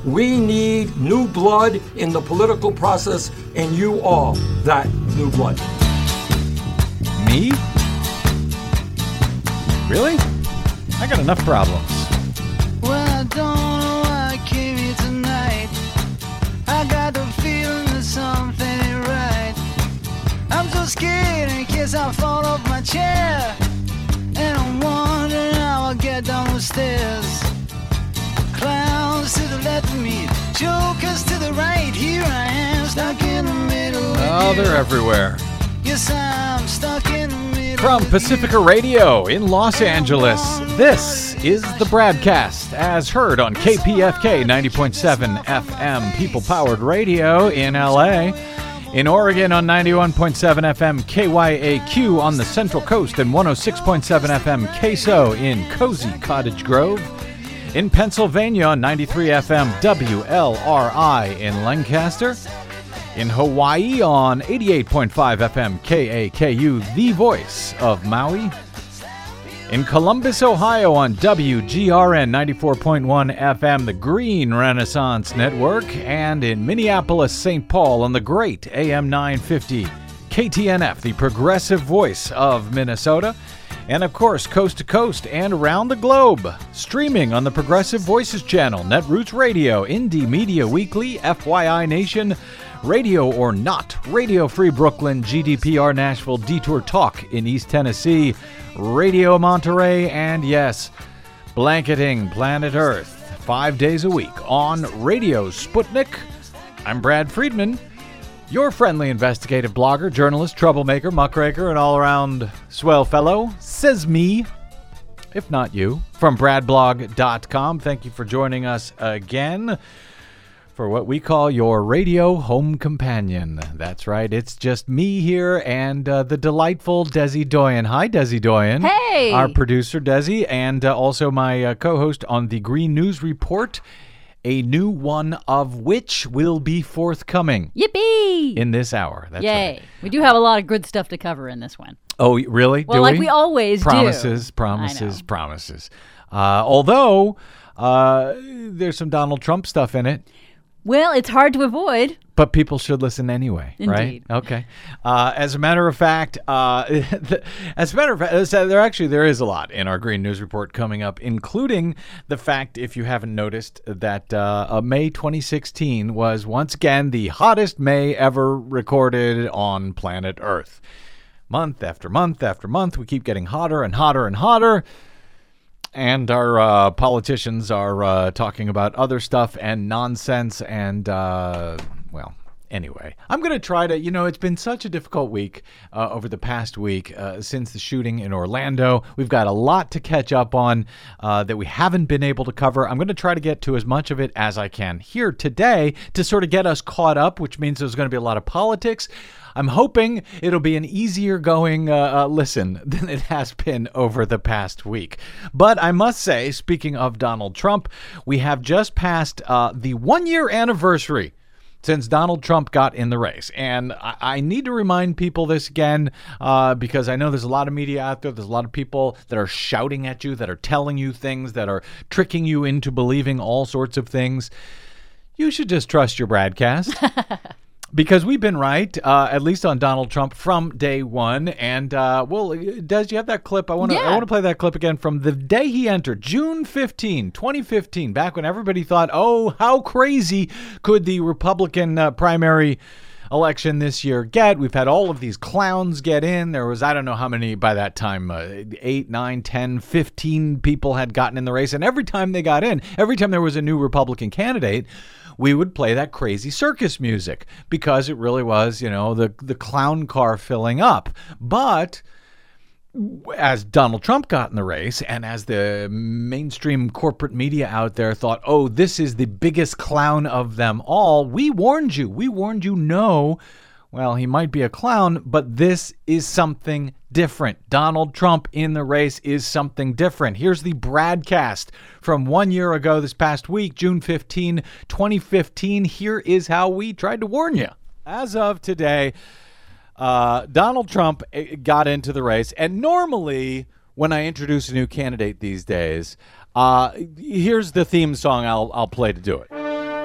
We need new blood in the political process, and you are that new blood. Me? Really? I got enough problems. Well, I don't know why I came here tonight. I got the feeling that something ain't right. I'm so scared in case I fall off my chair. And I'm wondering how I'll get down the stairs. Clowns to the left of me, jokers to the right. Here I am, stuck in the middle. Oh, they're everywhere. Yes, I'm stuck in the middle. From Pacifica Radio in Los Angeles, this is the Bradcast, as heard on KPFK 90.7 FM People-Powered Radio in LA. In Oregon on 91.7 FM KYAQ on the Central Coast and 106.7 FM KSO in Cozy Cottage Grove. In Pennsylvania on 93 FM WLRI in Lancaster. In Hawaii on 88.5 FM KAKU, the voice of Maui. In Columbus, Ohio on WGRN 94.1 FM, the Green Renaissance Network. And in Minneapolis, St. Paul on the great AM 950 KTNF, the progressive voice of Minnesota. And of course, coast to coast and around the globe, streaming on the Progressive Voices channel, Netroots Radio, Indie Media Weekly, FYI Nation, Radio or Not, Radio Free Brooklyn, GDPR Nashville, Detour Talk in East Tennessee, Radio Monterey, and yes, blanketing planet Earth 5 days a week on Radio Sputnik. I'm Brad Friedman, your friendly investigative blogger, journalist, troublemaker, muckraker, and all-around swell fellow. Says me, if not you, from bradblog.com. Thank you for joining us again for what we call your radio home companion. That's right, it's just me here and the delightful Desi Doyen. Hi, Desi Doyen. Hey! Our producer, Desi, and also my co-host on the Green News Report, a new one of which will be forthcoming. Yippee! In this hour. That's Yay. right. We do have a lot of good stuff to cover in this one. Oh, really? Well, do like we always promises, do. Promises, promises. Although, there's some Donald Trump stuff in it. Well, it's hard to avoid. But people should listen anyway, Indeed. right? Okay. As a matter of fact, there is a lot in our Green News Report coming up, including the fact, if you haven't noticed, that May 2016 was once again the hottest May ever recorded on planet Earth. Month after month after month, we keep getting hotter and hotter and hotter. And our politicians are talking about other stuff and nonsense and, anyway. I'm going to try to, it's been such a difficult week over the past week since the shooting in Orlando. We've got a lot to catch up on that we haven't been able to cover. I'm going to try to get to as much of it as I can here today to sort of get us caught up, which means there's going to be a lot of politics. I'm hoping it'll be an easier going listen than it has been over the past week. But I must say, speaking of Donald Trump, we have just passed the 1-year anniversary since Donald Trump got in the race. And I need to remind people this again because I know there's a lot of media out there. There's a lot of people that are shouting at you, that are telling you things, that are tricking you into believing all sorts of things. You should just trust your Bradcast. Because we've been right, at least on Donald Trump from day one. And, Des, you have that clip? I want to play that clip again from the day he entered, June 15, 2015, back when everybody thought, oh, how crazy could the Republican primary election this year get? We've had all of these clowns get in. There was, I don't know how many by that time, 8, 9, 10, 15 people had gotten in the race. And every time they got in, every time there was a new Republican candidate, we would play that crazy circus music because it really was, the clown car filling up. But as Donald Trump got in the race and as the mainstream corporate media out there thought, oh, this is the biggest clown of them all, we warned you. No, well, he might be a clown, but this is something different. Donald Trump in the race is something different. Here's the Bradcast from 1 year ago this past week, June 15, 2015. Here is how we tried to warn you. As of today, Donald Trump got into the race. And normally when I introduce a new candidate these days, here's the theme song I'll play to do it.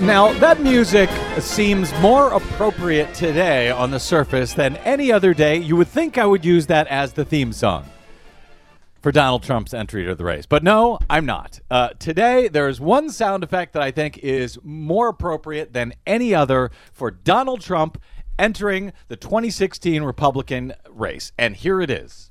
Now, that music seems more appropriate today on the surface than any other day. You would think I would use that as the theme song for Donald Trump's entry to the race. But no, I'm not. Today, there is one sound effect that I think is more appropriate than any other for Donald Trump entering the 2016 Republican race. And here it is.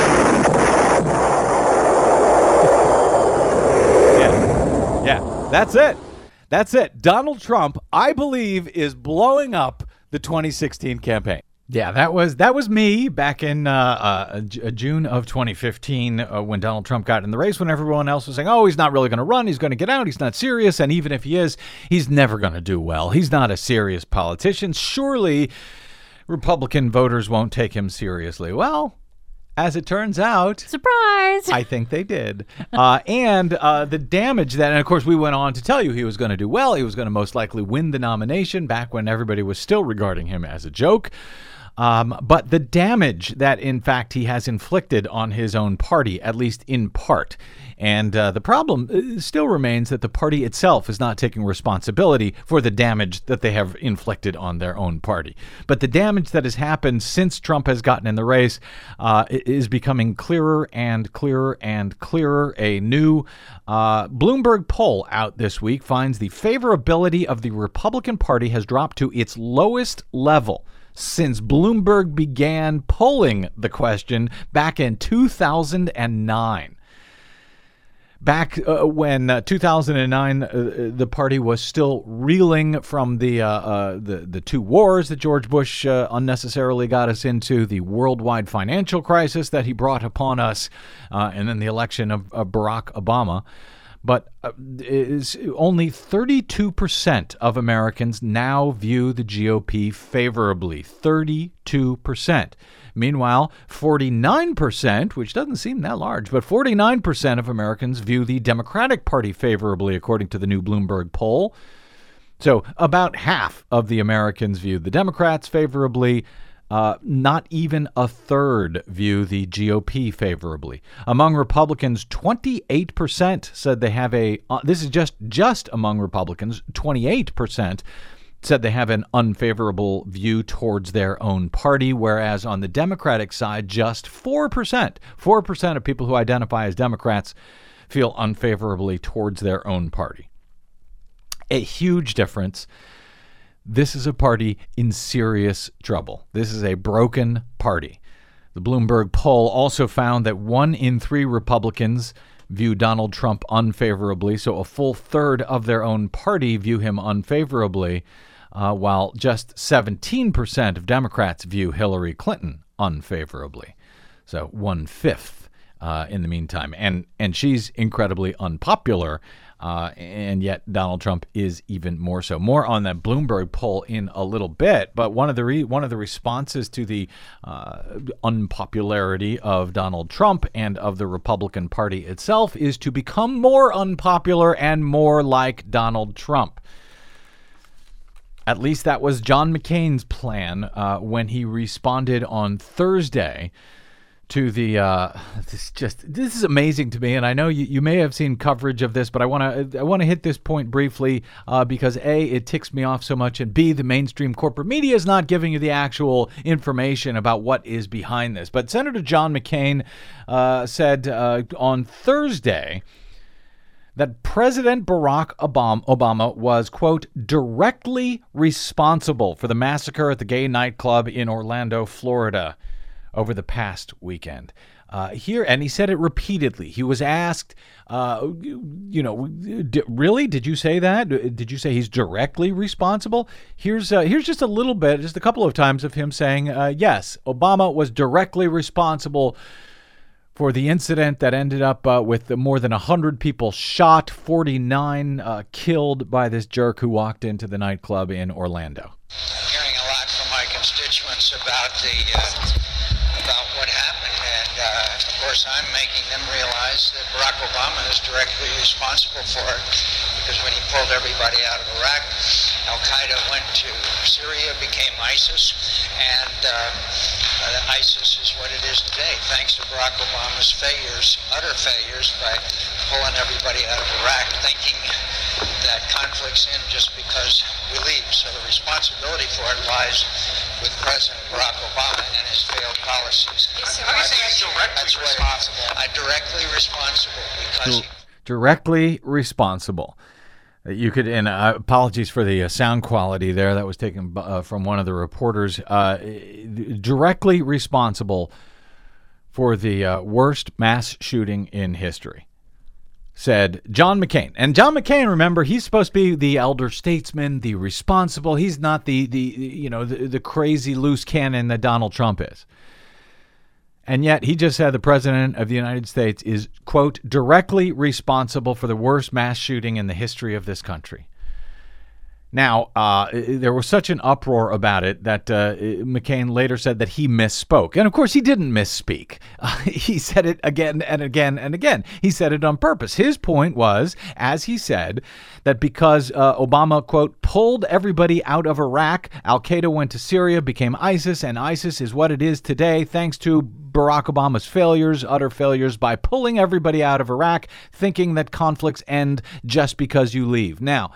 Yeah, that's it. That's it. Donald Trump, I believe, is blowing up the 2016 campaign. Yeah, that was me back in June of 2015 when Donald Trump got in the race, when everyone else was saying, oh, he's not really going to run, he's going to get out, he's not serious, and even if he is, he's never going to do well. He's not a serious politician. Surely Republican voters won't take him seriously. Well, as it turns out, surprise! I think they did. And the damage that, and of course, we went on to tell you he was going to do well. He was going to most likely win the nomination back when everybody was still regarding him as a joke. But the damage that, in fact, he has inflicted on his own party, at least in part. And the problem still remains that the party itself is not taking responsibility for the damage that they have inflicted on their own party. But the damage that has happened since Trump has gotten in the race is becoming clearer and clearer and clearer. A new Bloomberg poll out this week finds the favorability of the Republican Party has dropped to its lowest level since Bloomberg began polling the question back in 2009. Back when 2009, the party was still reeling from the two wars that George Bush unnecessarily got us into, the worldwide financial crisis that he brought upon us, and then the election of Barack Obama. But only 32% of Americans now view the GOP favorably. 32%. Meanwhile, 49%, which doesn't seem that large, but 49% of Americans view the Democratic Party favorably, according to the new Bloomberg poll. So about half of the Americans view the Democrats favorably. Not even a third view the GOP favorably. Among Republicans, 28% said they have this is just among Republicans, 28% said they have an unfavorable view towards their own party, whereas on the Democratic side, just 4% of people who identify as Democrats feel unfavorably towards their own party. A huge difference. This is a party in serious trouble. This is a broken party. The Bloomberg poll also found that 1 in 3 Republicans view Donald Trump unfavorably, so a full third of their own party view him unfavorably, while just 17% of Democrats view Hillary Clinton unfavorably. So 1/5 in the meantime. And she's incredibly unpopular. And yet Donald Trump is even more so. More on that Bloomberg poll in a little bit. But one of the responses to the unpopularity of Donald Trump and of the Republican Party itself is to become more unpopular and more like Donald Trump. At least that was John McCain's plan when he responded on Thursday to the this is amazing to me, and I know you may have seen coverage of this, but I want to hit this point briefly because A, it ticks me off so much, and B, the mainstream corporate media is not giving you the actual information about what is behind this. But Senator John McCain said on Thursday that President Barack Obama was, quote, directly responsible for the massacre at the gay nightclub in Orlando, Florida, over the past weekend. And he said it repeatedly. He was asked, really? Did you say that? Did you say he's directly responsible? Here's just a little bit, just a couple of times of him saying, yes, Obama was directly responsible for the incident that ended up with more than 100 people shot, 49 killed by this jerk who walked into the nightclub in Orlando. I'm hearing a lot from my constituents about what happened, and of course I'm making them realize that Barack Obama is directly responsible for it, because when he pulled everybody out of Iraq, Al-Qaeda went to Syria, became ISIS, and ISIS is what it is today, thanks to Barack Obama's failures, utter failures, by pulling everybody out of Iraq, thinking that conflicts end just because we leave. So the responsibility for it lies with President Barack Obama and his failed policies. How do you say he's directly responsible? Directly responsible because Directly responsible. You could, and apologies for the sound quality there. That was taken from one of the reporters. Directly responsible for the worst mass shooting in history, said John McCain. And John McCain, remember, he's supposed to be the elder statesman, the responsible. He's not the crazy loose cannon that Donald Trump is. And yet he just said the president of the United States is, quote, directly responsible for the worst mass shooting in the history of this country. Now, there was such an uproar about it that McCain later said that he misspoke. And, of course, he didn't misspeak. He said it again and again and again. He said it on purpose. His point was, as he said, that because Obama, quote, pulled everybody out of Iraq, al-Qaeda went to Syria, became ISIS, and ISIS is what it is today thanks to Barack Obama's failures, utter failures, by pulling everybody out of Iraq, thinking that conflicts end just because you leave. Now,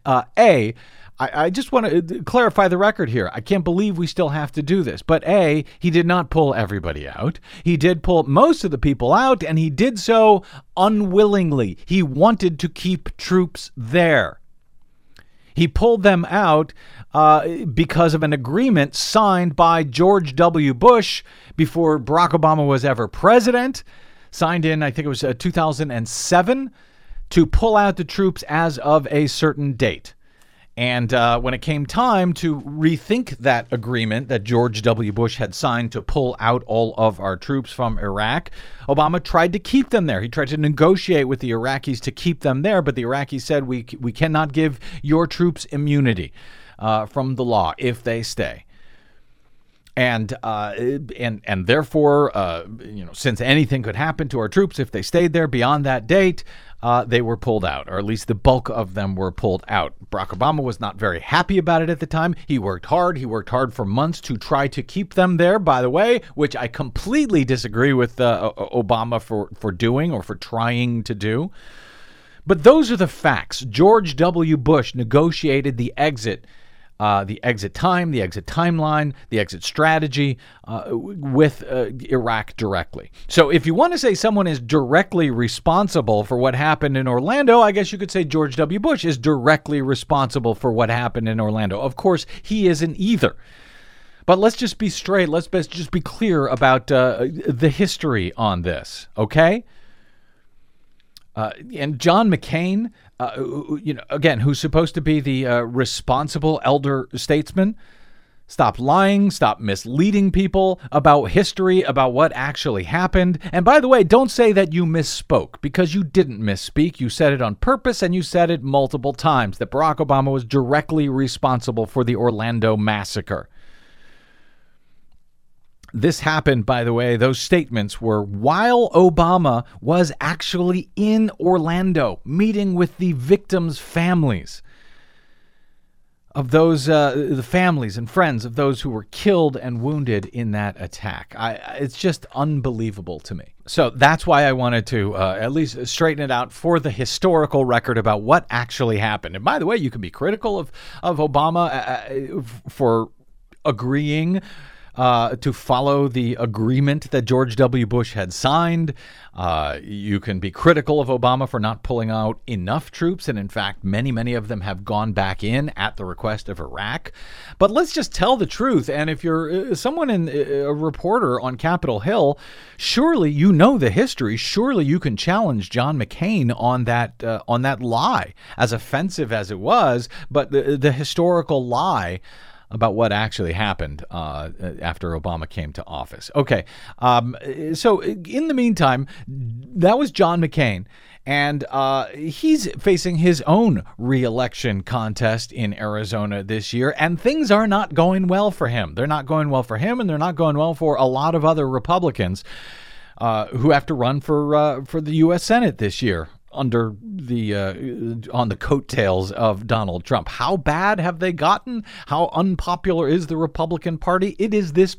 I just want to clarify the record here. I can't believe we still have to do this. But A, he did not pull everybody out. He did pull most of the people out, and he did so unwillingly. He wanted to keep troops there. He pulled them out because of an agreement signed by George W. Bush before Barack Obama was ever president, signed in, I think it was 2007, to pull out the troops as of a certain date. And when it came time to rethink that agreement that George W. Bush had signed to pull out all of our troops from Iraq, Obama tried to keep them there. He tried to negotiate with the Iraqis to keep them there, but the Iraqis said, we cannot give your troops immunity from the law if they stay. And therefore, since anything could happen to our troops if they stayed there beyond that date, they were pulled out, or at least the bulk of them were pulled out. Barack Obama was not very happy about it at the time. He worked hard. He worked hard for months to try to keep them there, by the way, which I completely disagree with Obama for doing or for trying to do. But those are the facts. George W. Bush negotiated the exit time, the exit timeline, the exit strategy with Iraq directly. So if you want to say someone is directly responsible for what happened in Orlando, I guess you could say George W. Bush is directly responsible for what happened in Orlando. Of course, he isn't either. But let's just be straight. Let's just be clear about the history on this, okay? And John McCain, again, who's supposed to be the responsible elder statesman, stop lying, stop misleading people about history, about what actually happened. And by the way, don't say that you misspoke, because you didn't misspeak. You said it on purpose, and you said it multiple times, that Barack Obama was directly responsible for the Orlando massacre. This happened, by the way, those statements were while Obama was actually in Orlando meeting with the victims' families of those, the families and friends of those who were killed and wounded in that attack. It's just unbelievable to me. So that's why I wanted to at least straighten it out for the historical record about what actually happened. And by the way, you can be critical of Obama for agreeing to follow the agreement that George W. Bush had signed. You can be critical of Obama for not pulling out enough troops, and in fact, many of them have gone back in at the request of Iraq. But let's just tell the truth. And if you're someone a reporter on Capitol Hill, surely you know the history. Surely you can challenge John McCain on that lie, as offensive as it was, but the historical lie about what actually happened after Obama came to office. Okay, so in the meantime, that was John McCain, and he's facing his own re-election contest in Arizona this year, and things are not going well for him. They're not going well for him, and they're not going well for a lot of other Republicans who have to run for the U.S. Senate this year, under the on the coattails of Donald Trump. How bad have they gotten? How unpopular is the Republican Party? It is this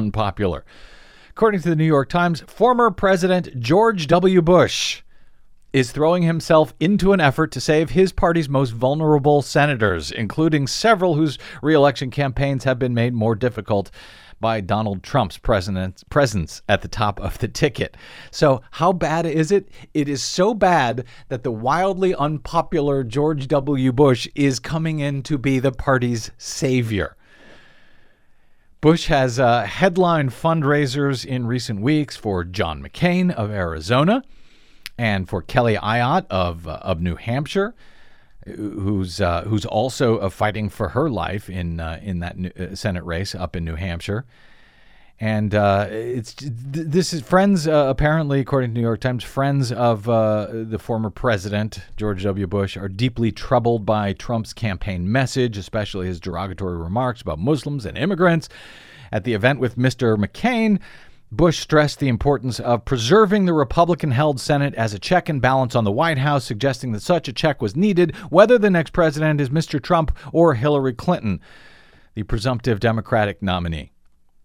unpopular. According to the New York Times, former President George W. Bush is throwing himself into an effort to save his party's most vulnerable senators, including several whose re-election campaigns have been made more difficult by Donald Trump's presence at the top of the ticket. So how bad is it? It is so bad that the wildly unpopular George W. Bush is coming in to be the party's savior. Bush has headlined fundraisers in recent weeks for John McCain of Arizona and for Kelly Ayotte of New Hampshire, who's also fighting for her life in that Senate race up in New Hampshire. And this is friends, apparently, according to New York Times, friends of the former president, George W. Bush, are deeply troubled by Trump's campaign message, especially his derogatory remarks about Muslims and immigrants. At the event with Mr. McCain, Bush stressed the importance of preserving the Republican-held Senate as a check and balance on the White House, suggesting that such a check was needed, whether the next president is Mr. Trump or Hillary Clinton, the presumptive Democratic nominee.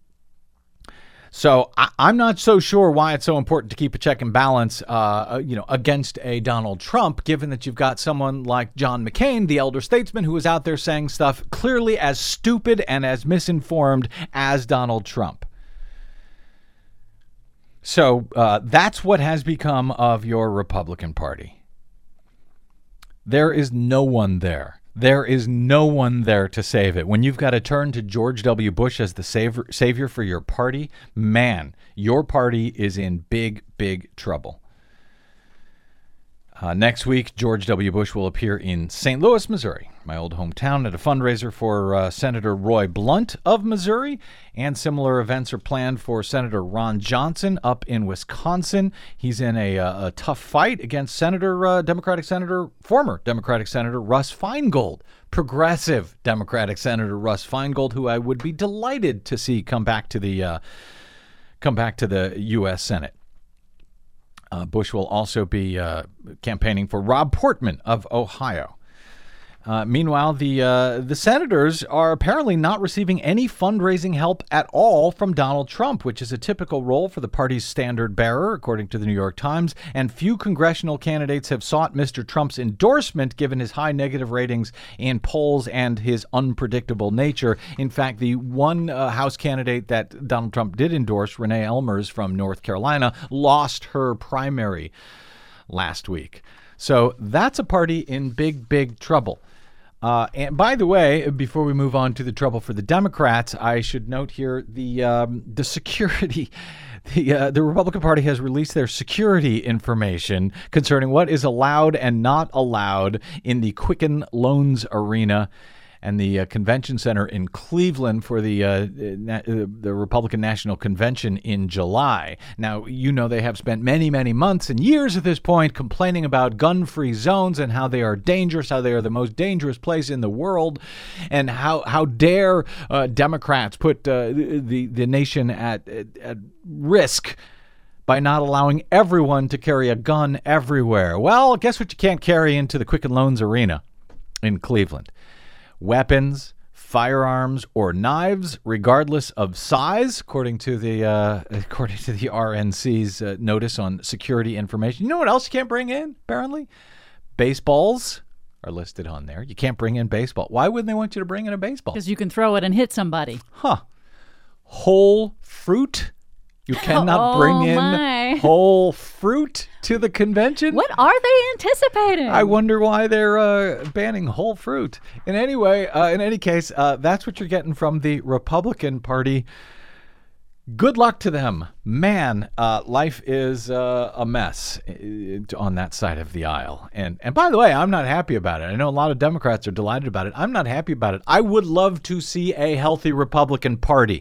So I'm not so sure why it's so important to keep a check and balance, against a Donald Trump, given that you've got someone like John McCain, the elder statesman, who is out there saying stuff clearly as stupid and as misinformed as Donald Trump. So that's what has become of your Republican Party. There is no one there. There is no one there to save it. When you've got to turn to George W. Bush as the savior for your party, man, your party is in big, big trouble. Next week, George W. Bush will appear in St. Louis, Missouri, my old hometown, at a fundraiser for Senator Roy Blunt of Missouri, and similar events are planned for Senator Ron Johnson up in Wisconsin. He's in a tough fight against former Democratic Senator Russ Feingold, progressive Democratic Senator Russ Feingold, who I would be delighted to see come back to the U.S. Senate. Bush will also be campaigning for Rob Portman of Ohio. Meanwhile, the senators are apparently not receiving any fundraising help at all from Donald Trump, which is a typical role for the party's standard bearer, according to the New York Times. And few congressional candidates have sought Mr. Trump's endorsement, given his high negative ratings in polls and his unpredictable nature. In fact, the one House candidate that Donald Trump did endorse, Renee Elmers from North Carolina, lost her primary last week. So that's a party in big, big trouble. And by the way, before we move on to the trouble for the Democrats, I should note here the security. The Republican Party has released their security information concerning what is allowed and not allowed in the Quicken Loans Arena and the convention center in Cleveland for the Republican National Convention in July. Now, you know they have spent many, many months and years at this point complaining about gun-free zones and how they are dangerous, how they are the most dangerous place in the world, and how dare Democrats put the nation at risk by not allowing everyone to carry a gun everywhere. Well, guess what you can't carry into the Quicken Loans Arena in Cleveland? Weapons, firearms, or knives, regardless of size, according to the RNC's notice on security information. You know what else you can't bring in, apparently? Baseballs are listed on there. You can't bring in baseball. Why wouldn't they want you to bring in a baseball? Because you can throw it and hit somebody. Whole fruit? You cannot bring in whole fruit to the convention? What are they anticipating? I wonder why they're banning whole fruit. In any case, that's what you're getting from the Republican Party. Good luck to them. Man, life is a mess on that side of the aisle. And by the way, I'm not happy about it. I know a lot of Democrats are delighted about it. I'm not happy about it. I would love to see a healthy Republican Party.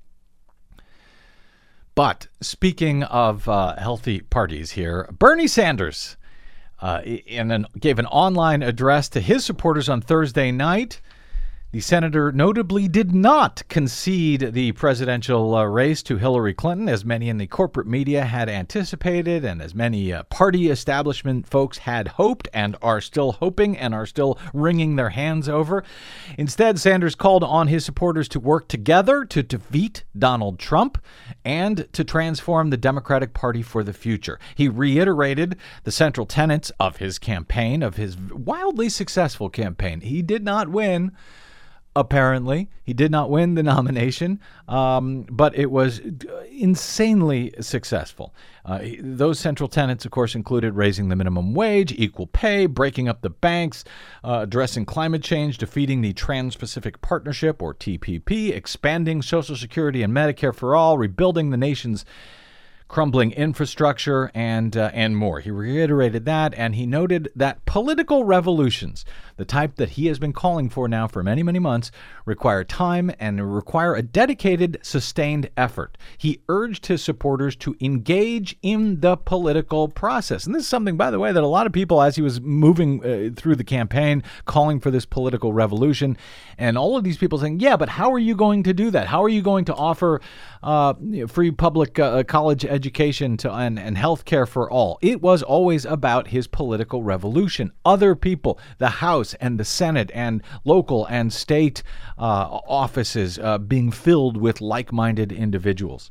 But speaking of healthy parties here, Bernie Sanders gave an online address to his supporters on Thursday night. The senator notably did not concede the presidential race to Hillary Clinton, as many in the corporate media had anticipated and as many party establishment folks had hoped and are still hoping and are still wringing their hands over. Instead, Sanders called on his supporters to work together to defeat Donald Trump and to transform the Democratic Party for the future. He reiterated the central tenets of his campaign, of his wildly successful campaign. He did not win. Apparently, he did not win the nomination, but it was insanely successful. Those central tenets, of course, included raising the minimum wage, equal pay, breaking up the banks, addressing climate change, defeating the Trans-Pacific Partnership, or TPP, expanding Social Security and Medicare for all, rebuilding the nation's crumbling infrastructure, and more. He reiterated that, and he noted that political revolutions, the type that he has been calling for now for many, many months, require time and require a dedicated, sustained effort. He urged his supporters to engage in the political process. And this is something, by the way, that a lot of people, as he was moving through the campaign, calling for this political revolution, and all of these people saying, yeah, but how are you going to do that? How are you going to offer free public college education and health care for all? It was always about his political revolution. Other people, the House and the Senate and local and state offices being filled with like-minded individuals.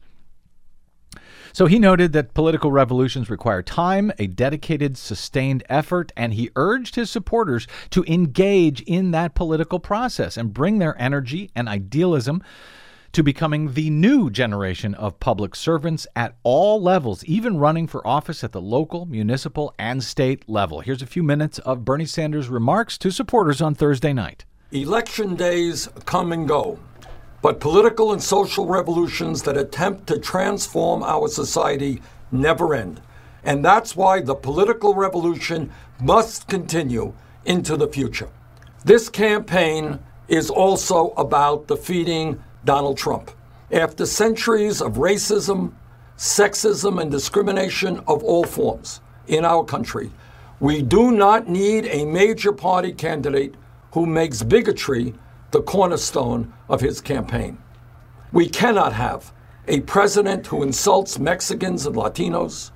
So he noted that political revolutions require time, a dedicated, sustained effort, and he urged his supporters to engage in that political process and bring their energy and idealism to becoming the new generation of public servants at all levels, even running for office at the local, municipal, and state level. Here's a few minutes of Bernie Sanders' remarks to supporters on Thursday night. Election days come and go, but political and social revolutions that attempt to transform our society never end. And that's why the political revolution must continue into the future. This campaign is also about defeating Donald Trump. After centuries of racism, sexism, and discrimination of all forms in our country, we do not need a major party candidate who makes bigotry the cornerstone of his campaign. We cannot have a president who insults Mexicans and Latinos,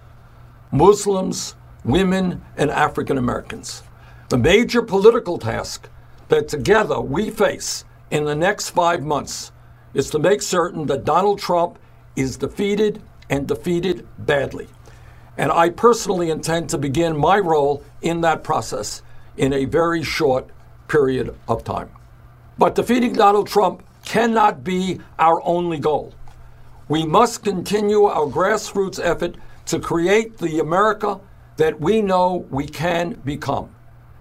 Muslims, women, and African Americans. The major political task that together we face in the next 5 months is to make certain that Donald Trump is defeated and defeated badly. And I personally intend to begin my role in that process in a very short period of time. But defeating Donald Trump cannot be our only goal. We must continue our grassroots effort to create the America that we know we can become.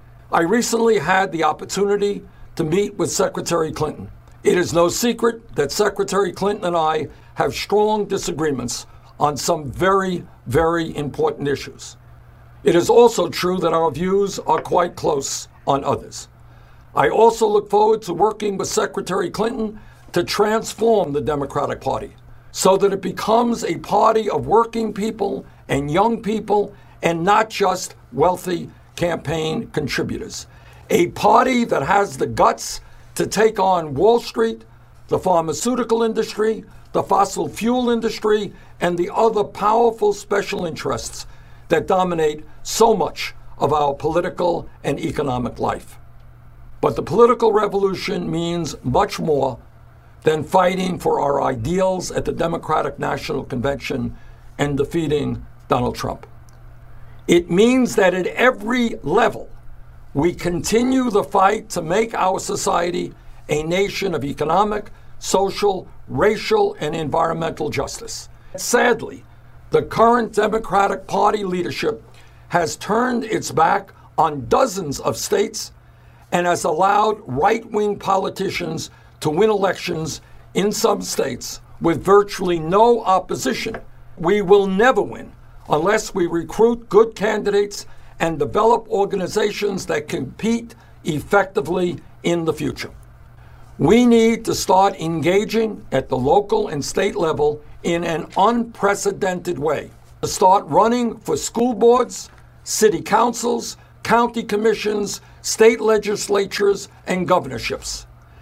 I recently had the opportunity to meet with Secretary Clinton. It is no secret that Secretary Clinton and I have strong disagreements on some very, very important issues. It is also true that our views are quite close on others. I also look forward to working with Secretary Clinton to transform the Democratic Party so that it becomes a party of working people and young people and not just wealthy campaign contributors. A party that has the guts to take on Wall Street, the pharmaceutical industry, the fossil fuel industry, and the other powerful special interests that dominate so much of our political and economic life. But the political revolution means much more than fighting for our ideals at the Democratic National Convention and defeating Donald Trump. It means that at every level, we continue the fight to make our society a nation of economic, social, racial, and environmental justice. Sadly, the current Democratic Party leadership has turned its back on dozens of states and has allowed right-wing politicians to win elections in some states with virtually no opposition. We will never win unless we recruit good candidates and develop organizations that compete effectively in the future. We need to start engaging at the local and state level in an unprecedented way. To start running for school boards, city councils, county commissions, state legislatures, and governorships.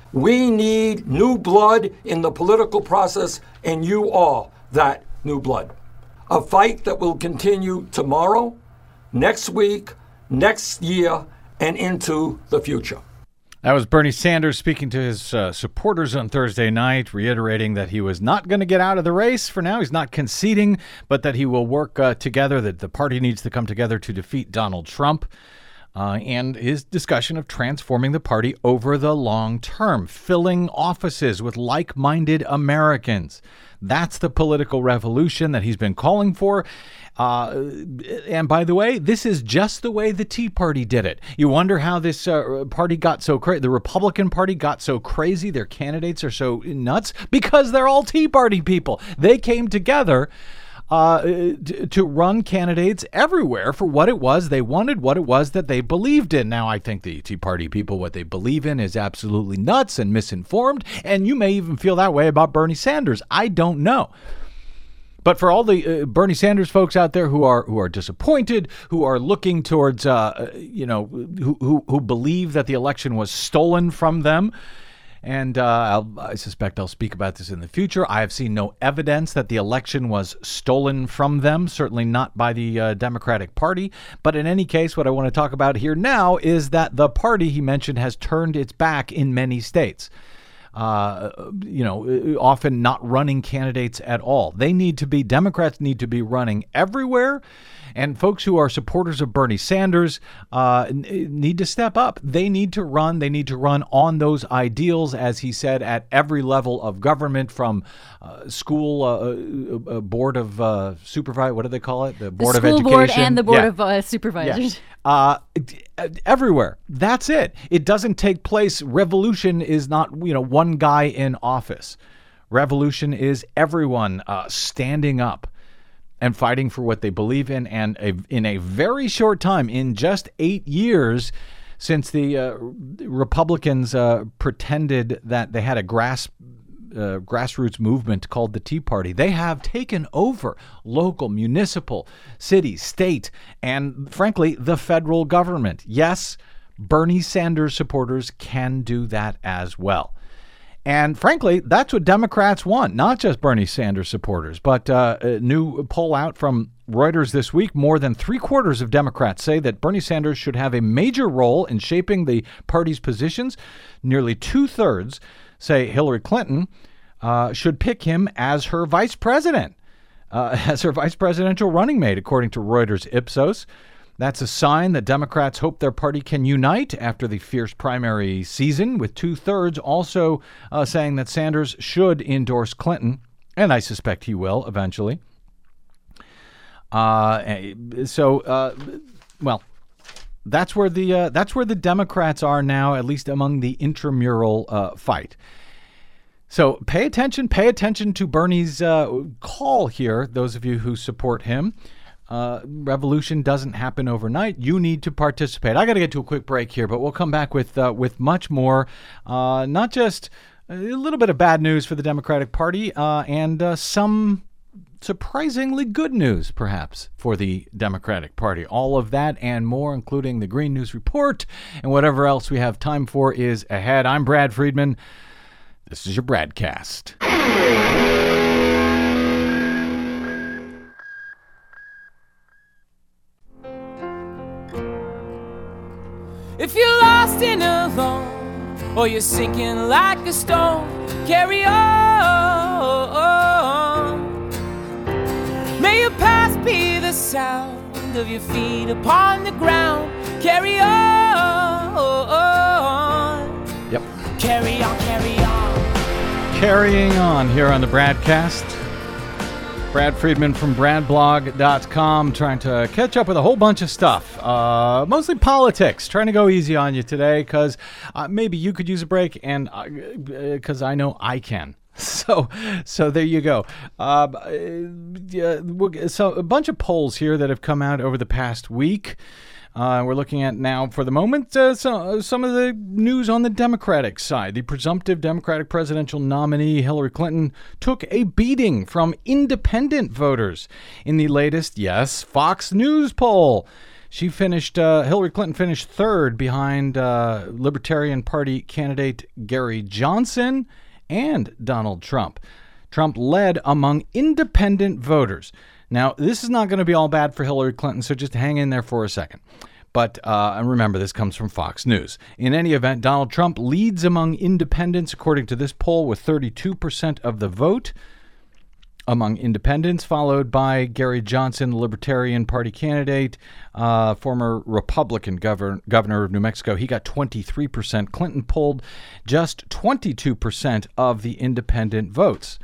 We need new blood in the political process, and you are that new blood. A fight that will continue tomorrow, next week, next year, and into the future. That was Bernie Sanders speaking to his supporters on Thursday night, reiterating that he was not going to get out of the race for now. He's not conceding, but that he will work together, that the party needs to come together to defeat Donald Trump. And his discussion of transforming the party over the long term, filling offices with like-minded Americans. That's the political revolution that he's been calling for. And by the way, this is just the way the Tea Party did it. You wonder how this party got so crazy. The Republican Party got so crazy. Their candidates are so nuts because they're all Tea Party people. They came together to run candidates everywhere for what it was they wanted, what it was that they believed in. Now, I think the Tea Party people, what they believe in is absolutely nuts and misinformed, and you may even feel that way about Bernie Sanders. I don't know. But for all the Bernie Sanders folks out there who are disappointed, who are looking towards, who believe that the election was stolen from them, and I suspect I'll speak about this in the future. I have seen no evidence that the election was stolen from them, certainly not by the Democratic Party. But in any case, what I want to talk about here now is that the party he mentioned has turned its back in many states. Often not running candidates at all. Democrats need to be running everywhere. And folks who are supporters of Bernie Sanders need to step up. They need to run. They need to run on those ideals, as he said, at every level of government, from school board of supervisors. What do they call it? The board of education. The school board and the board of supervisors. Yeah. Everywhere. That's it. It doesn't take place. Revolution is not, one guy in office. Revolution is everyone standing up and fighting for what they believe in. And in a very short time, in just 8 years since the Republicans pretended that they had a grassroots movement called the Tea Party, they have taken over local, municipal, city, state, and frankly, the federal government. Yes, Bernie Sanders supporters can do that as well. And frankly, that's what Democrats want, not just Bernie Sanders supporters. But a new poll out from Reuters this week, more than 3/4 of Democrats say that Bernie Sanders should have a major role in shaping the party's positions. Nearly 2/3 say Hillary Clinton should pick him as her vice president, as her vice presidential running mate, according to Reuters Ipsos. That's a sign that Democrats hope their party can unite after the fierce primary season, with 2/3 also saying that Sanders should endorse Clinton, and I suspect he will eventually. That's where the Democrats are now, at least among the intramural fight. So pay attention to Bernie's call here, those of you who support him. Revolution doesn't happen overnight. You need to participate. I got to get to a quick break here, but we'll come back with much more, not just a little bit of bad news for the Democratic Party and some surprisingly good news, perhaps, for the Democratic Party. All of that and more, including the Green News Report and whatever else we have time for, is ahead. I'm Brad Friedman. This is your Bradcast. If you're lost and alone, or you're sinking like a stone, carry on. May your past be the sound of your feet upon the ground. Carry on. Yep. Carry on, carry on. Carrying on here on the Bradcast. Brad Friedman from bradblog.com, trying to catch up with a whole bunch of stuff, mostly politics, trying to go easy on you today because maybe you could use a break, and because I know I can. So there you go. So a bunch of polls here that have come out over the past week. We're looking at now, for the moment, some of the news on the Democratic side. The presumptive Democratic presidential nominee, Hillary Clinton, took a beating from independent voters in the latest, yes, Fox News poll. Hillary Clinton finished third behind Libertarian Party candidate Gary Johnson and Donald Trump. Trump led among independent voters. Now, this is not going to be all bad for Hillary Clinton, so just hang in there for a second. But and remember, this comes from Fox News. In any event, Donald Trump leads among independents, according to this poll, with 32% of the vote among independents, followed by Gary Johnson, the Libertarian Party candidate, former Republican governor of New Mexico. He got 23%. Clinton pulled just 22% of the independent votes.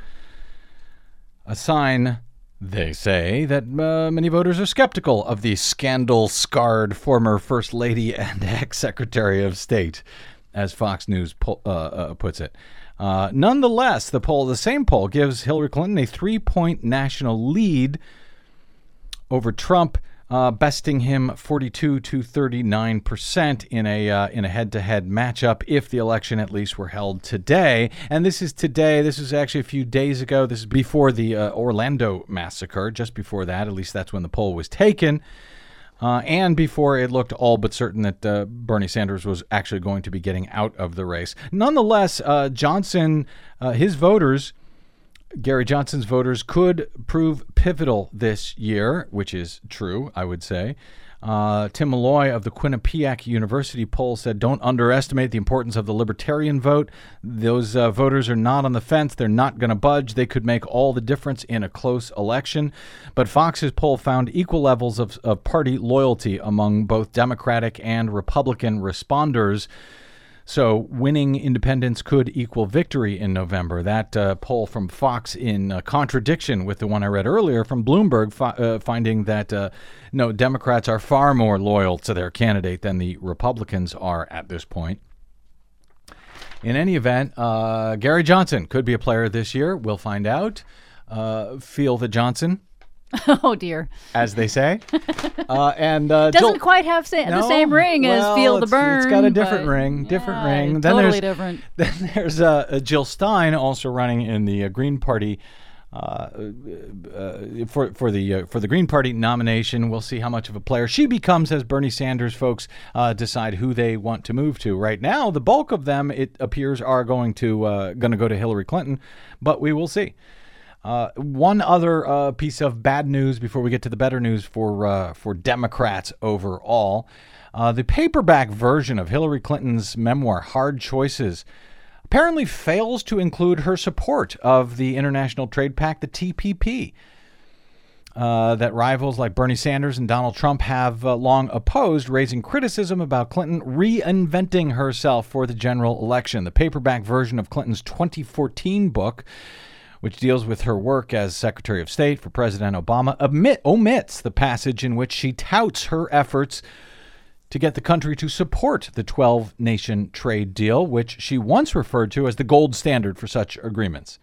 A sign, they say, that many voters are skeptical of the scandal-scarred former First Lady and ex-Secretary of State, as Fox News puts it. Nonetheless, the same poll gives Hillary Clinton a 3-point national lead over Trump, besting him 42 to 39% in a head-to-head matchup if the election at least were held today. And this is today. This is actually a few days ago. This is before the Orlando massacre. Just before that, at least that's when the poll was taken. And before it looked all but certain that Bernie Sanders was actually going to be getting out of the race. Nonetheless, Johnson, his voters, Gary Johnson's voters, could prove pivotal this year, which is true, I would say. Tim Malloy of the Quinnipiac University poll said, don't underestimate the importance of the libertarian vote. Those voters are not on the fence. They're not going to budge. They could make all the difference in a close election. But Fox's poll found equal levels of party loyalty among both Democratic and Republican responders. So winning independents could equal victory in November. That poll from Fox, in contradiction with the one I read earlier from Bloomberg, finding that no, Democrats are far more loyal to their candidate than the Republicans are at this point. In any event, Gary Johnson could be a player this year. We'll find out. Feel the Johnson. Oh, dear. As they say. And doesn't quite have the same ring as Feel the Burn. It's got a different ring. Then totally different. Then there's Jill Stein, also running in the Green Party for the Green Party nomination. We'll see how much of a player she becomes as Bernie Sanders folks decide who they want to move to. Right now, the bulk of them, it appears, are going to go to Hillary Clinton, but we will see. One other piece of bad news before we get to the better news for Democrats overall. The paperback version of Hillary Clinton's memoir, Hard Choices, apparently fails to include her support of the International Trade Pact, the TPP, that rivals like Bernie Sanders and Donald Trump have long opposed, raising criticism about Clinton reinventing herself for the general election. The paperback version of Clinton's 2014 book, which deals with her work as Secretary of State for President Obama, omits the passage in which she touts her efforts to get the country to support the 12-nation trade deal, which she once referred to as the gold standard for such agreements.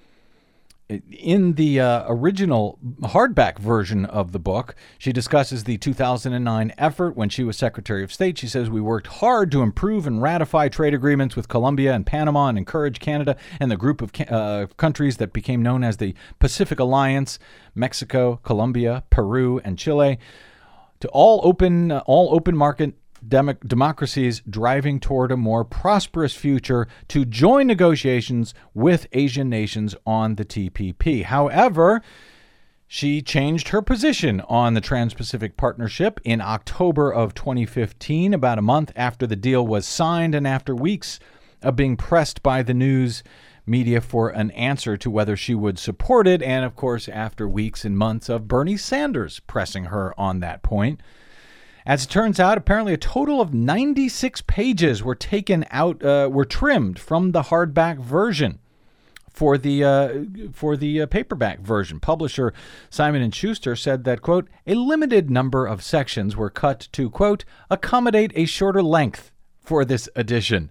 In the original hardback version of the book, she discusses the 2009 effort when she was Secretary of State. She says, we worked hard to improve and ratify trade agreements with Colombia and Panama and encourage Canada and the group of countries that became known as the Pacific Alliance, Mexico, Colombia, Peru, and Chile, to all open market democracies driving toward a more prosperous future to join negotiations with Asian nations on the TPP. However, she changed her position on the Trans-Pacific Partnership in October of 2015, about a month after the deal was signed and after weeks of being pressed by the news media for an answer to whether she would support it, and of course after weeks and months of Bernie Sanders pressing her on that point. As it turns out, apparently a total of 96 pages were taken out, were trimmed from the hardback version for the paperback version. Publisher Simon & Schuster said that, quote, a limited number of sections were cut to, quote, accommodate a shorter length for this edition.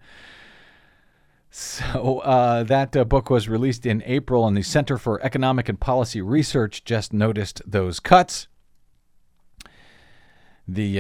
So that book was released in April, and the Center for Economic and Policy Research just noticed those cuts. The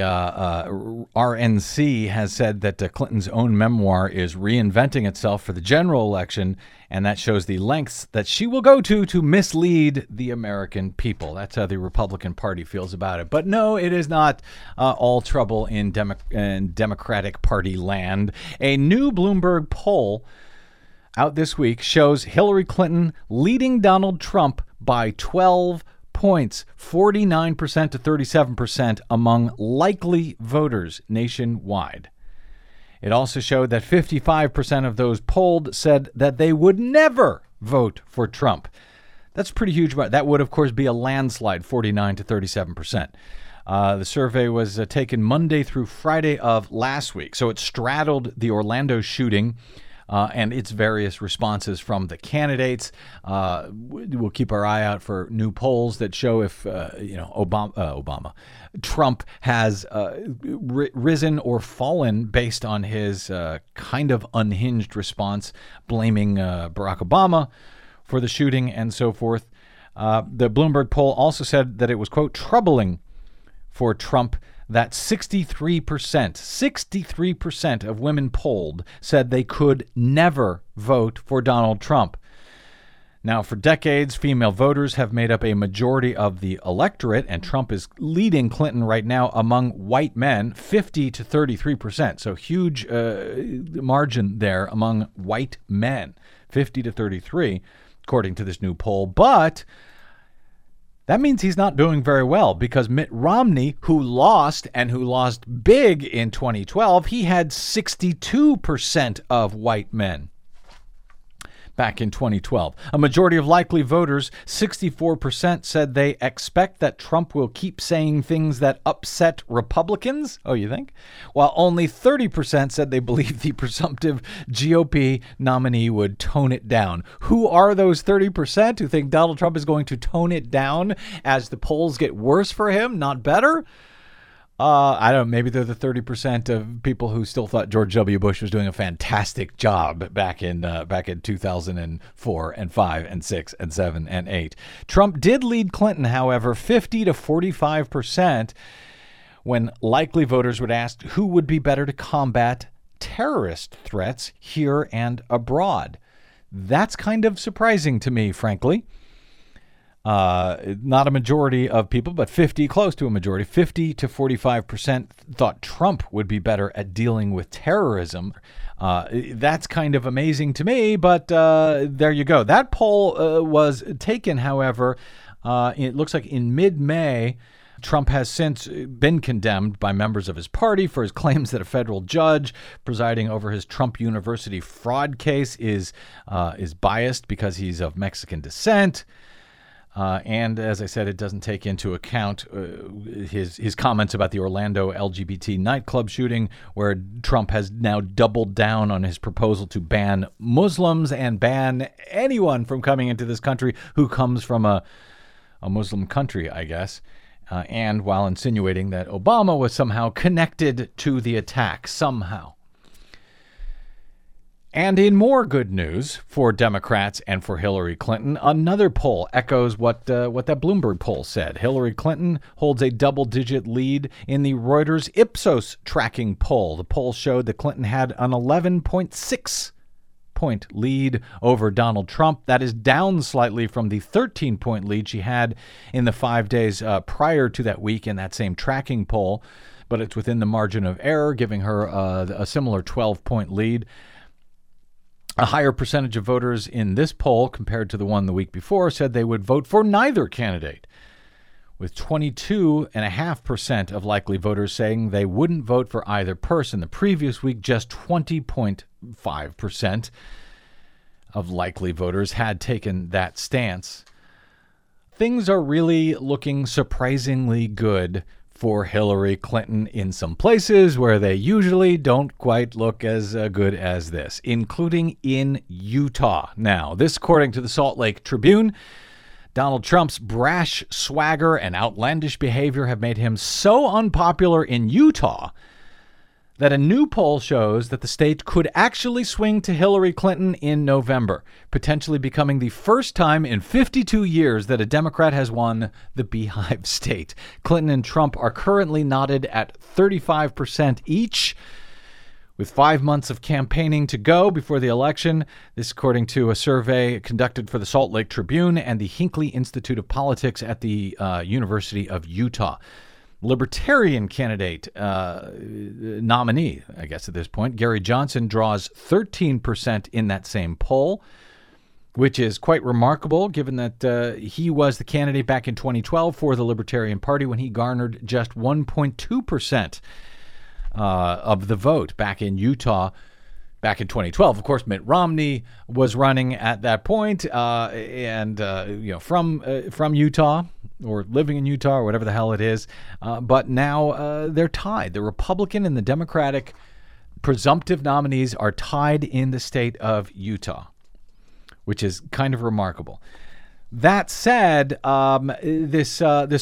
RNC has said that Clinton's own memoir is reinventing itself for the general election, and that shows the lengths that she will go to mislead the American people. That's how the Republican Party feels about it. But no, it is not all trouble in Democratic Party land. A new Bloomberg poll out this week shows Hillary Clinton leading Donald Trump by 12 points, 49% to 37% among likely voters nationwide. It also showed that 55% of those polled said that they would never vote for Trump. That's pretty huge. That would, of course, be a landslide, 49 to 37%. The survey was taken Monday through Friday of last week, so it straddled the Orlando shooting and its various responses from the candidates. We'll keep our eye out for new polls that show if Trump has risen or fallen based on his kind of unhinged response, blaming Barack Obama for the shooting and so forth. The Bloomberg poll also said that it was, quote, troubling for Trump that 63% of women polled said they could never vote for Donald Trump. Now, for decades, female voters have made up a majority of the electorate, and Trump is leading Clinton right now among white men, 50 to 33%. So huge margin there among white men, 50 to 33, according to this new poll. But that means he's not doing very well, because Mitt Romney, who lost big in 2012, he had 62% of white men back in 2012. A majority of likely voters, 64%, said they expect that Trump will keep saying things that upset Republicans. Oh, you think? While only 30% said they believe the presumptive GOP nominee would tone it down. Who are those 30% who think Donald Trump is going to tone it down as the polls get worse for him, not better? I don't know. Maybe they're the 30% of people who still thought George W. Bush was doing a fantastic job back in 2004 and 5 and 6 and 7 and 8. Trump did lead Clinton, however, 50 to 45% when likely voters would ask who would be better to combat terrorist threats here and abroad. That's kind of surprising to me, frankly. Not a majority of people, but close to a majority, 50 to 45% thought Trump would be better at dealing with terrorism. That's kind of amazing to me, but there you go. That poll was taken, however, it looks like in mid-May. Trump has since been condemned by members of his party for his claims that a federal judge presiding over his Trump University fraud case is biased because he's of Mexican descent. And as I said, it doesn't take into account his comments about the Orlando LGBT nightclub shooting, where Trump has now doubled down on his proposal to ban Muslims and ban anyone from coming into this country who comes from a Muslim country, I guess. And while insinuating that Obama was somehow connected to the attack, somehow. And in more good news for Democrats and for Hillary Clinton, another poll echoes what that Bloomberg poll said. Hillary Clinton holds a double-digit lead in the Reuters Ipsos tracking poll. The poll showed that Clinton had an 11.6-point lead over Donald Trump. That is down slightly from the 13-point lead she had in the 5 days prior to that week in that same tracking poll. But it's within the margin of error, giving her a similar 12-point lead. A higher percentage of voters in this poll compared to the one the week before said they would vote for neither candidate, with 22.5% of likely voters saying they wouldn't vote for either person. The previous week, just 20.5% of likely voters had taken that stance. Things are really looking surprisingly good for Hillary Clinton in some places where they usually don't quite look as good as this, including in Utah. Now, this according to the Salt Lake Tribune. Donald Trump's brash swagger and outlandish behavior have made him so unpopular in Utah that a new poll shows that the state could actually swing to Hillary Clinton in November, potentially becoming the first time in 52 years that a Democrat has won the Beehive state. Clinton and Trump are currently knotted at 35% each, with 5 months of campaigning to go before the election. This according to a survey conducted for the Salt Lake Tribune and the Hinckley Institute of Politics at the University of Utah. Libertarian candidate nominee, I guess at this point, Gary Johnson, draws 13% in that same poll, which is quite remarkable given that he was the candidate back in 2012 for the Libertarian Party when he garnered just 1.2% of the vote back in Utah. Back in 2012, of course, Mitt Romney was running at that point, from Utah or living in Utah or whatever the hell it is. But now they're tied. The Republican and the Democratic presumptive nominees are tied in the state of Utah, which is kind of remarkable. That said, this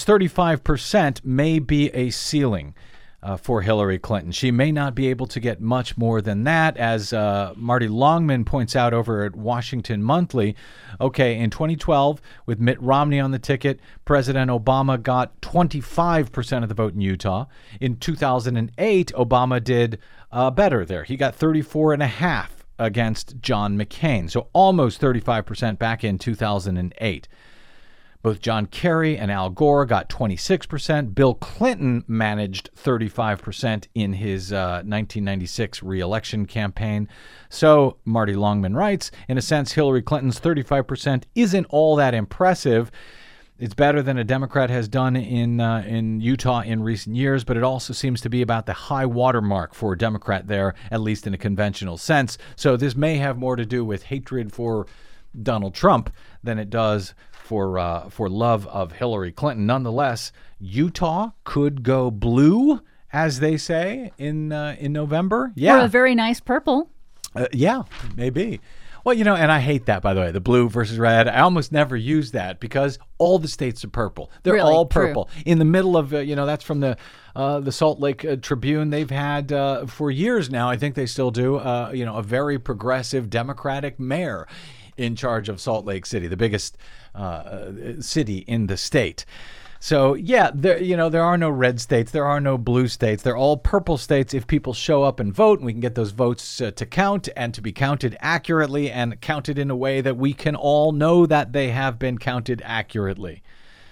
35% may be a ceiling for Hillary Clinton. She may not be able to get much more than that, as Marty Longman points out over at Washington Monthly. Okay, in 2012, with Mitt Romney on the ticket, President Obama got 25% of the vote in Utah. In 2008, Obama did better there. He got 34.5% against John McCain, so almost 35% back in 2008. Both John Kerry and Al Gore got 26%. Bill Clinton managed 35% in his 1996 re-election campaign. So, Marty Longman writes, in a sense, Hillary Clinton's 35% isn't all that impressive. It's better than a Democrat has done in Utah in recent years, but it also seems to be about the high watermark for a Democrat there, at least in a conventional sense. So this may have more to do with hatred for Donald Trump than it does for love of Hillary Clinton. Nonetheless, Utah could go blue, as they say, in November. Yeah, or a very nice purple. Yeah, maybe. Well, and I hate that, by the way, the blue versus red. I almost never use that because all the states are purple. They're really? all purple. True. In the middle of, that's from the Salt Lake Tribune. They've had for years now, I think they still do, a very progressive Democratic mayor in charge of Salt Lake City, the biggest city in the state. So, yeah, there are no red states. There are no blue states. They're all purple states if people show up and vote, and we can get those votes to count and to be counted accurately and counted in a way that we can all know that they have been counted accurately.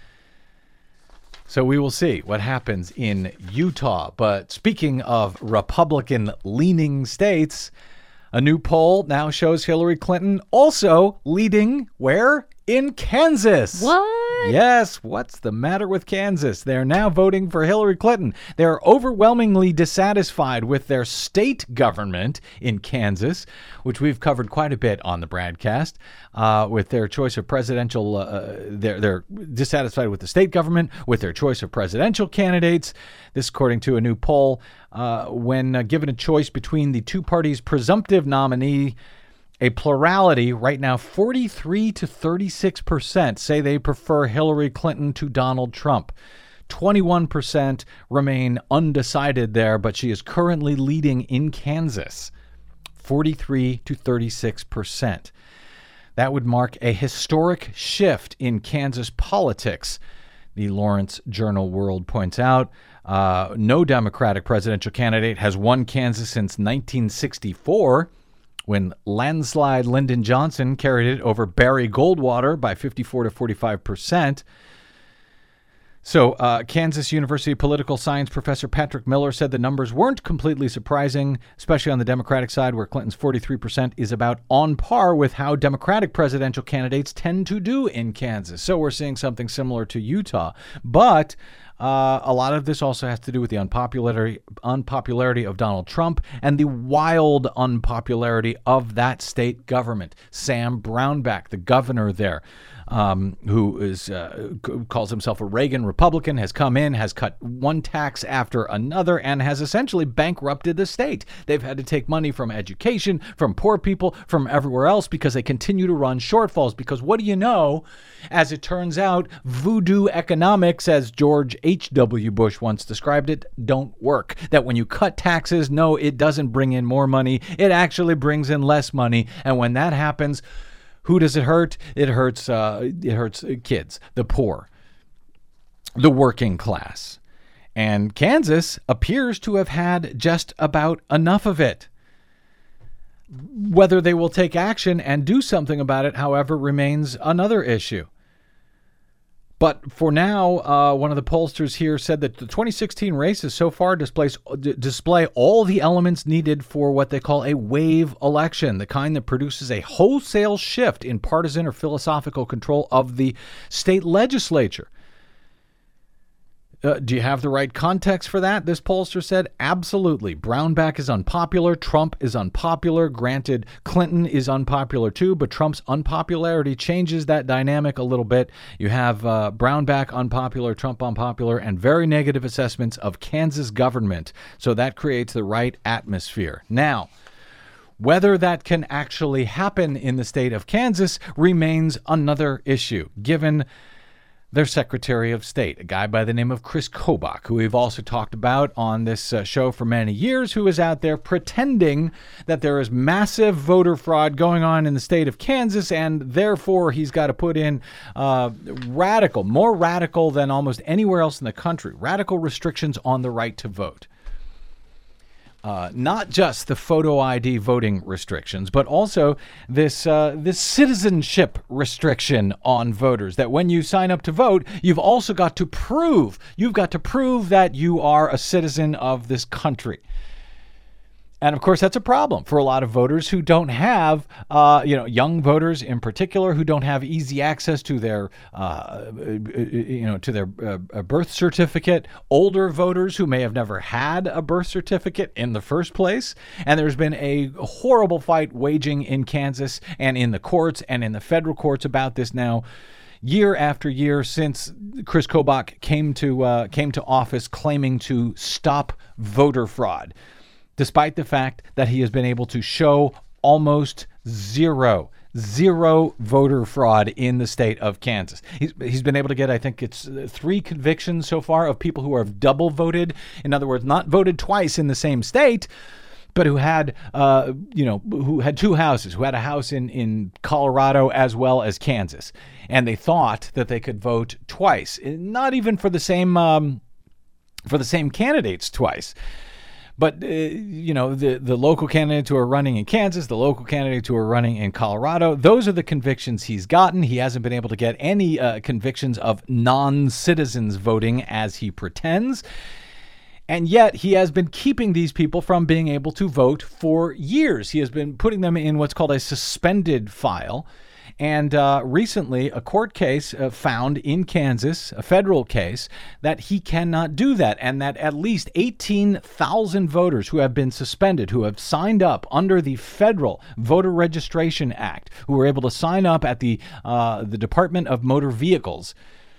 So we will see what happens in Utah. But speaking of Republican-leaning states, a new poll now shows Hillary Clinton also leading where? In Kansas. What? Yes. What's the matter with Kansas? They're now voting for Hillary Clinton. They're overwhelmingly dissatisfied with their state government in Kansas, which we've covered quite a bit on the broadcast, with their choice of presidential. They're dissatisfied with the state government, with their choice of presidential candidates. This, according to a new poll, when given a choice between the two parties' presumptive nominee, a plurality, right now 43 to 36%, say they prefer Hillary Clinton to Donald Trump. 21% remain undecided there, but she is currently leading in Kansas. 43 to 36%. That would mark a historic shift in Kansas politics, the Lawrence Journal-World points out. No Democratic presidential candidate has won Kansas since 1964. When landslide Lyndon Johnson carried it over Barry Goldwater by 54 to 45%. So Kansas University political science professor Patrick Miller said the numbers weren't completely surprising, especially on the Democratic side, where Clinton's 43% is about on par with how Democratic presidential candidates tend to do in Kansas. So we're seeing something similar to Utah. But a lot of this also has to do with the unpopularity of Donald Trump and the wild unpopularity of that state government. Sam Brownback, the governor there, who calls himself a Reagan Republican, has come in, has cut one tax after another, and has essentially bankrupted the state. They've had to take money from education, from poor people, from everywhere else because they continue to run shortfalls. Because what do you know? As it turns out, voodoo economics, as George H.W. Bush once described it, don't work. That when you cut taxes, no, it doesn't bring in more money. It actually brings in less money. And when that happens, who does it hurt? It hurts kids, the poor, the working class. And Kansas appears to have had just about enough of it. Whether they will take action and do something about it, however, remains another issue. But for now, one of the pollsters here said that the 2016 races so far display all the elements needed for what they call a wave election, the kind that produces a wholesale shift in partisan or philosophical control of the state legislature. Do you have the right context for that? This pollster said, absolutely. Brownback is unpopular. Trump is unpopular. Granted, Clinton is unpopular too, but Trump's unpopularity changes that dynamic a little bit. You have Brownback unpopular, Trump unpopular, and very negative assessments of Kansas government. So that creates the right atmosphere. Now, whether that can actually happen in the state of Kansas remains another issue, given their Secretary of State, a guy by the name of Chris Kobach, who we've also talked about on this show for many years, who is out there pretending that there is massive voter fraud going on in the state of Kansas, and therefore he's got to put in more radical than almost anywhere else in the country, radical restrictions on the right to vote. Not just the photo ID voting restrictions, but also this citizenship restriction on voters, that when you sign up to vote, you've got to prove that you are a citizen of this country. And of course, that's a problem for a lot of voters who don't have, young voters in particular, who don't have easy access to their, birth certificate. Older voters who may have never had a birth certificate in the first place. And there's been a horrible fight waging in Kansas and in the courts and in the federal courts about this now, year after year, since Chris Kobach came to office, claiming to stop voter fraud, despite the fact that he has been able to show almost zero voter fraud in the state of Kansas. He's been able to get, I think it's 3 convictions so far of people who have double voted. In other words, not voted twice in the same state, but who had, who had 2 houses, who had a house in Colorado as well as Kansas. And they thought that they could vote twice, not even for the same candidates twice. But, the local candidates who are running in Kansas, the local candidates who are running in Colorado, those are the convictions he's gotten. He hasn't been able to get any convictions of non-citizens voting as he pretends. And yet he has been keeping these people from being able to vote for years. He has been putting them in what's called a suspended file. And recently, a court case found in Kansas, a federal case, that he cannot do that, and that at least 18,000 voters who have been suspended, who have signed up under the Federal Voter Registration Act, who were able to sign up at the Department of Motor Vehicles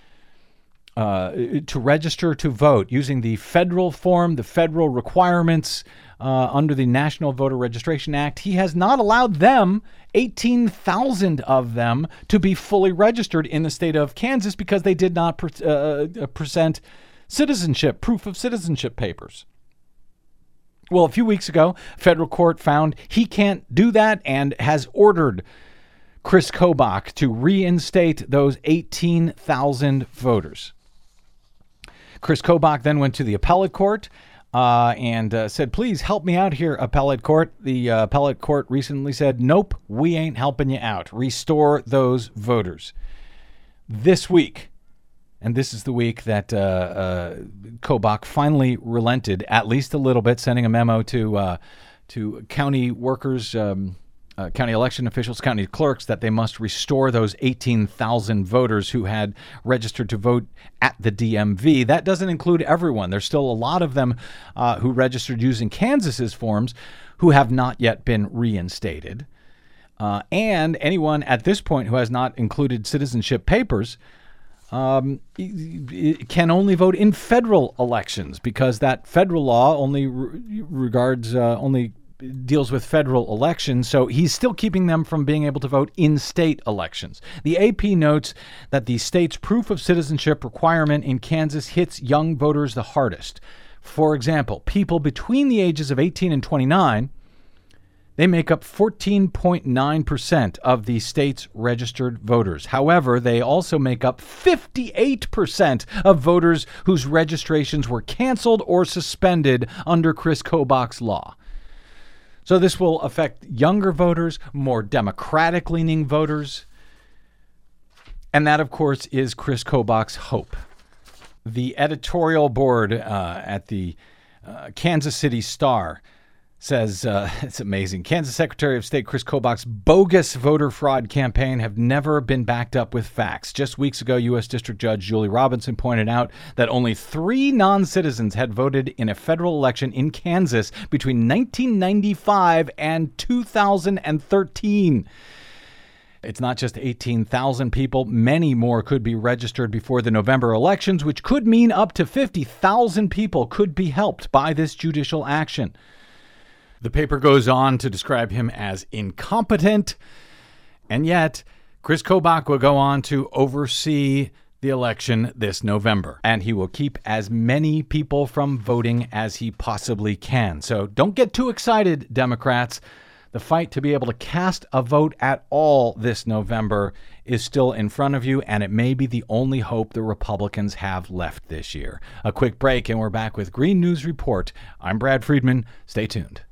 to register to vote using the federal form, the federal requirements under the National Voter Registration Act. He has not allowed them, 18,000 of them, to be fully registered in the state of Kansas because they did not present proof of citizenship papers. Well, a few weeks ago, federal court found he can't do that and has ordered Chris Kobach to reinstate those 18,000 voters. Chris Kobach then went to the appellate court and said, please help me out here, appellate court. The appellate court recently said, nope, we ain't helping you out. Restore those voters. This week, and this is the week that Kobach finally relented, at least a little bit, sending a memo to county workers, county election officials, county clerks, that they must restore those 18,000 voters who had registered to vote at the DMV. That doesn't include everyone. There's still a lot of them who registered using Kansas's forms who have not yet been reinstated. And anyone at this point who has not included citizenship papers can only vote in federal elections, because that federal law only regards only deals with federal elections, so he's still keeping them from being able to vote in state elections. The AP notes that the state's proof of citizenship requirement in Kansas hits young voters the hardest. For example, people between the ages of 18 and 29, they make up 14.9% of the state's registered voters. However, they also make up 58% of voters whose registrations were canceled or suspended under Chris Kobach's law. So this will affect younger voters, more Democratic-leaning voters. And that, of course, is Chris Kobach's hope. The editorial board at the Kansas City Star says, it's amazing, Kansas Secretary of State Chris Kobach's bogus voter fraud campaign have never been backed up with facts. Just weeks ago, U.S. District Judge Julie Robinson pointed out that only 3 non-citizens had voted in a federal election in Kansas between 1995 and 2013. It's not just 18,000 people. Many more could be registered before the November elections, which could mean up to 50,000 people could be helped by this judicial action. The paper goes on to describe him as incompetent, and yet Chris Kobach will go on to oversee the election this November, and he will keep as many people from voting as he possibly can. So don't get too excited, Democrats. The fight to be able to cast a vote at all this November is still in front of you, and it may be the only hope the Republicans have left this year. A quick break, and we're back with Green News Report. I'm Brad Friedman. Stay tuned.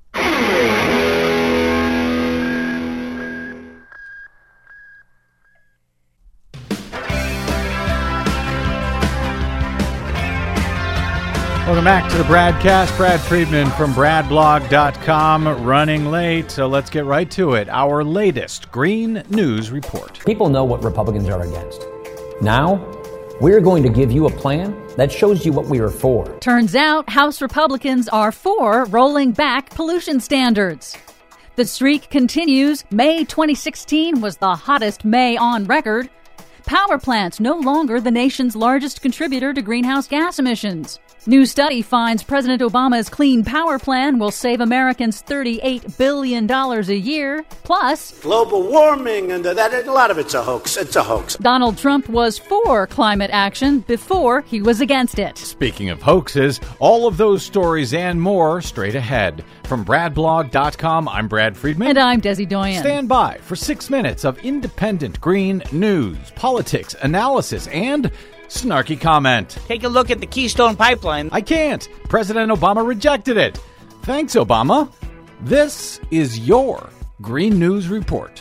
Welcome back to the Bradcast. Brad Friedman from BradBlog.com, running late, so let's get right to it. Our latest Green News Report. People know what Republicans are against. Now, we're going to give you a plan that shows you what we are for. Turns out House Republicans are for rolling back pollution standards. The streak continues. May 2016 was the hottest May on record. Power plants no longer the nation's largest contributor to greenhouse gas emissions. New study finds President Obama's Clean Power Plan will save Americans $38 billion a year. Plus, global warming, and a lot of it's a hoax. It's a hoax. Donald Trump was for climate action before he was against it. Speaking of hoaxes, all of those stories and more straight ahead. From BradBlog.com, I'm Brad Friedman. And I'm Desi Doyen. Stand by for 6 minutes of independent green news, politics, analysis, and snarky comment. Take a look at the Keystone Pipeline. I can't. President Obama rejected it. Thanks, Obama. This is your Green News Report.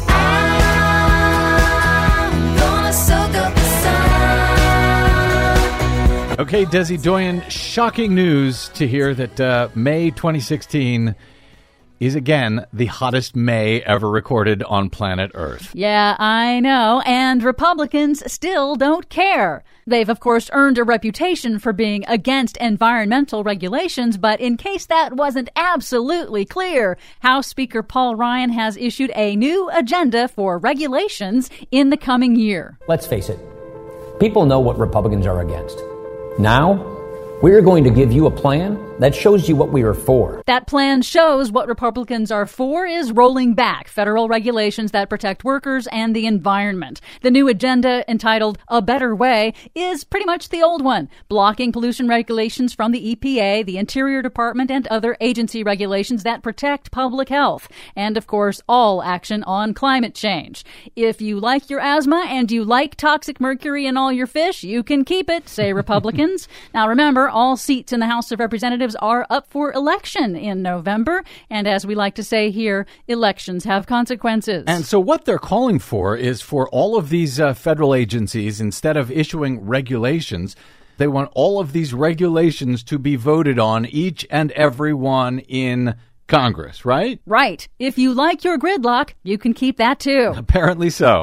Okay, Desi Doyen, shocking news to hear that May 2016 is again the hottest May ever recorded on planet Earth. Yeah, I know. And Republicans still don't care. They've, of course, earned a reputation for being against environmental regulations, but in case that wasn't absolutely clear, House Speaker Paul Ryan has issued a new agenda for regulations in the coming year. Let's face it, people know what Republicans are against. Now, we're going to give you a plan that shows you what we are for. That plan shows what Republicans are for is rolling back federal regulations that protect workers and the environment. The new agenda, entitled A Better Way, is pretty much the old one, blocking pollution regulations from the EPA, the Interior Department, and other agency regulations that protect public health. And, of course, all action on climate change. If you like your asthma and you like toxic mercury in all your fish, you can keep it, say Republicans. Now, remember, all seats in the House of Representatives are up for election in November. And as we like to say here, elections have consequences. And so what they're calling for is for all of these federal agencies, instead of issuing regulations, they want all of these regulations to be voted on, each and every one in Congress, right? Right. If you like your gridlock, you can keep that too. Apparently so.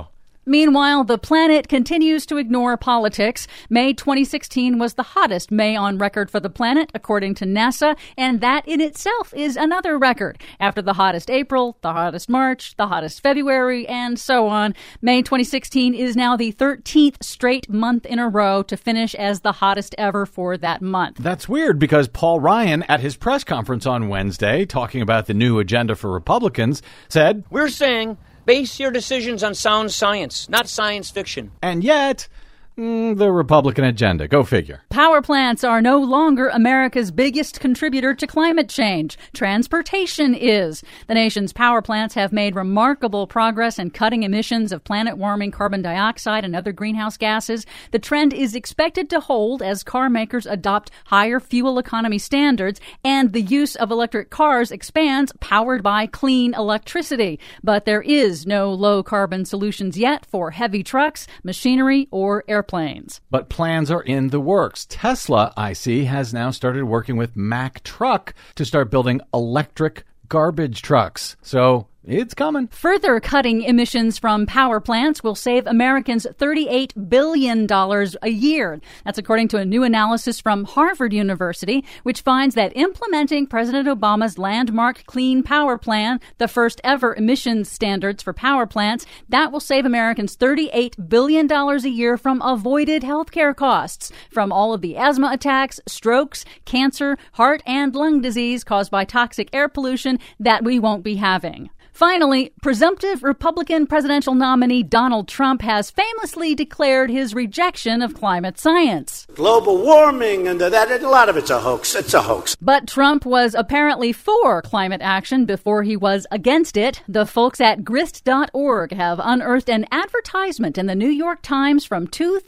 Meanwhile, the planet continues to ignore politics. May 2016 was the hottest May on record for the planet, according to NASA, and that in itself is another record. After the hottest April, the hottest March, the hottest February, and so on, May 2016 is now the 13th straight month in a row to finish as the hottest ever for that month. That's weird because Paul Ryan, at his press conference on Wednesday, talking about the new agenda for Republicans, said, We're saying base your decisions on sound science, not science fiction. And yet, the Republican agenda. Go figure. Power plants are no longer America's biggest contributor to climate change. Transportation is. The nation's power plants have made remarkable progress in cutting emissions of planet-warming carbon dioxide and other greenhouse gases. The trend is expected to hold as car makers adopt higher fuel economy standards and the use of electric cars expands, powered by clean electricity. But there is no low-carbon solutions yet for heavy trucks, machinery, or airplanes. But plans are in the works. Tesla, I see, has now started working with Mack Truck to start building electric garbage trucks. So it's coming. Further cutting emissions from power plants will save Americans $38 billion a year. That's according to a new analysis from Harvard University, which finds that implementing President Obama's landmark Clean Power Plan, the first ever emissions standards for power plants, that will save Americans $38 billion a year from avoided healthcare costs, from all of the asthma attacks, strokes, cancer, heart and lung disease caused by toxic air pollution that we won't be having. Finally, presumptive Republican presidential nominee Donald Trump has famously declared his rejection of climate science. Global warming and that, a lot of it's a hoax. It's a hoax. But Trump was apparently for climate action before he was against it. The folks at grist.org have unearthed an advertisement in the New York Times from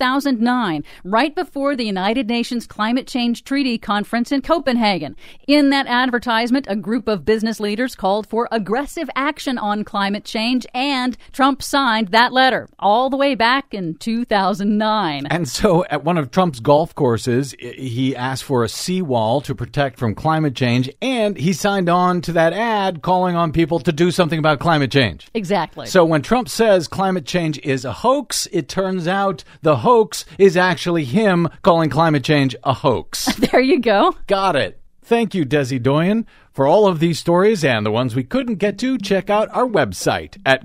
2009, right before the United Nations Climate Change Treaty Conference in Copenhagen. In that advertisement, a group of business leaders called for aggressive action on climate change, and Trump signed that letter all the way back in 2009. And so at one of Trump's golf courses, he asked for a seawall to protect from climate change, and he signed on to that ad calling on people to do something about climate change. Exactly. So when Trump says climate change is a hoax, it turns out the hoax is actually him calling climate change a hoax. There you go. Got it. Thank you, Desi Doyen. For all of these stories and the ones we couldn't get to, check out our website at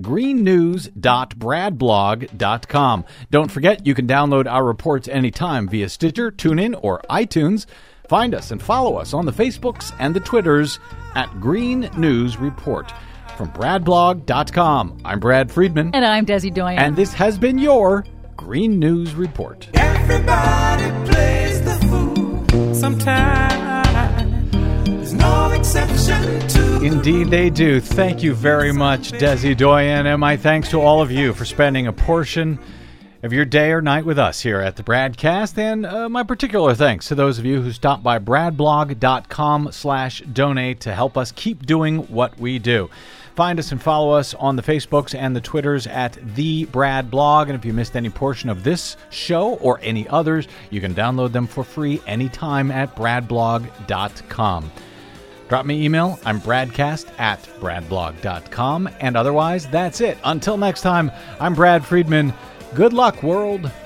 greennews.bradblog.com. Don't forget, you can download our reports anytime via Stitcher, TuneIn, or iTunes. Find us and follow us on the Facebooks and the Twitters at Green News Report. From bradblog.com, I'm Brad Friedman. And I'm Desi Doyen. And this has been your Green News Report. Everybody plays the fool sometimes. No exception to Indeed they do. Thank you very much, Desi Doyen, and my thanks to all of you for spending a portion of your day or night with us here at the Bradcast, and my particular thanks to those of you who stopped by bradblog.com/donate to help us keep doing what we do. Find us and follow us on the Facebooks and the Twitters at The Brad Blog. And if you missed any portion of this show or any others, you can download them for free anytime at bradblog.com. Drop me email. I'm bradcast@bradblog.com. And otherwise, that's it. Until next time, I'm Brad Friedman. Good luck, world.